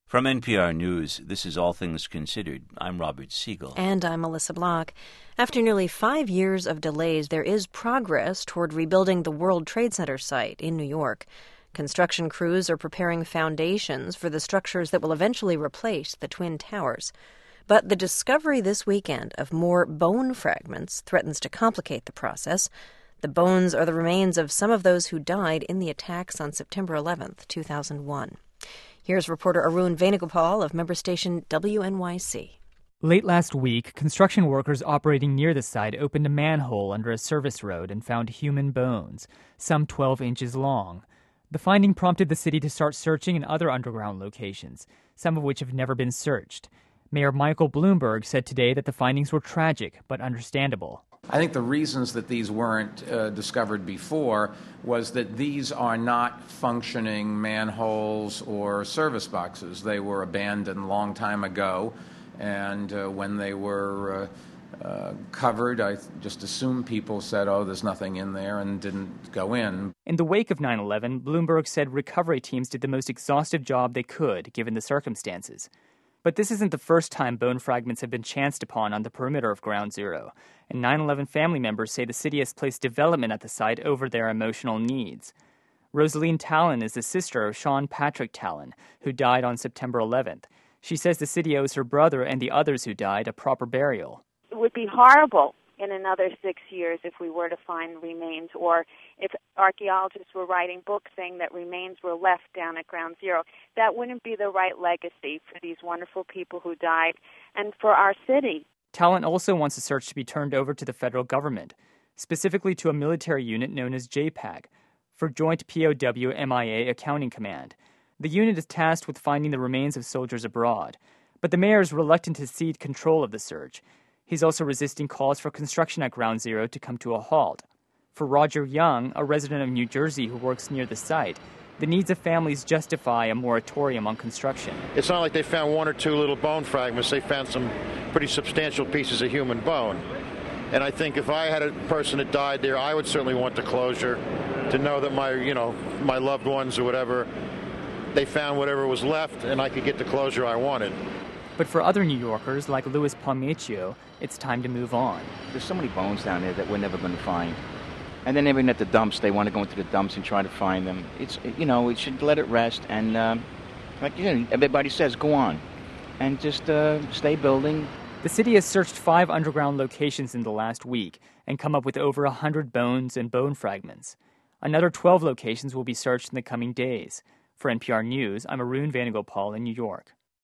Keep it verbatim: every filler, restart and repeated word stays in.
From N P R News, this is All Things Considered. I'm Robert Siegel. And I'm Melissa Block. After nearly five years of delays, there is progress toward rebuilding the World Trade Center site in New York. Construction crews are preparing foundations for the structures that will eventually replace the Twin Towers. But the discovery this weekend of more bone fragments threatens to complicate the process. The bones are the remains of some of those who died in the attacks on September eleventh, two thousand one. Here's reporter Arun Venugopal of member station W N Y C. Late last week, construction workers operating near the site opened a manhole under a service road and found human bones, some twelve inches long. The finding prompted the city to start searching in other underground locations, some of which have never been searched. Mayor Michael Bloomberg said today that the findings were tragic but understandable. I think the reasons that these weren't uh, discovered before was that these are not functioning manholes or service boxes. They were abandoned a long time ago, and uh, when they were uh, uh, covered, I just assumed people said, oh, there's nothing in there, and didn't go in. In the wake of nine eleven, Bloomberg said recovery teams did the most exhaustive job they could, given the circumstances. But this isn't the first time bone fragments have been chanced upon on the perimeter of Ground Zero, and nine eleven family members say the city has placed development at the site over their emotional needs. Rosaline Talon is the sister of Sean Patrick Talon, who died on September eleventh. She says the city owes her brother and the others who died a proper burial. It would be horrible in another six years if we were to find remains, or if archaeologists were writing books saying that remains were left down at Ground Zero. That wouldn't be the right legacy for these wonderful people who died and for our city. Talent also wants the search to be turned over to the federal government, specifically to a military unit known as J PAC, for Joint P O W M I A Accounting Command. The unit is tasked with finding the remains of soldiers abroad, but the mayor is reluctant to cede control of the search. He's also resisting calls for construction at Ground Zero to come to a halt. For Roger Young, a resident of New Jersey who works near the site, the needs of families justify a moratorium on construction. It's not like they found one or two little bone fragments. They found some pretty substantial pieces of human bone. And I think if I had a person that died there, I would certainly want the closure to know that my, you know, my loved ones or whatever, they found whatever was left and I could get the closure I wanted. But for other New Yorkers, like Louis Palmaccio, it's time to move on. There's so many bones down there that we're never going to find. And then even at the dumps, they want to go into the dumps and try to find them. It's, you know, we should let it rest. And um, like you know, everybody says, go on. And just uh, stay building. The city has searched five underground locations in the last week and come up with over one hundred bones and bone fragments. Another twelve locations will be searched in the coming days. For N P R News, I'm Arun Venugopal in New York.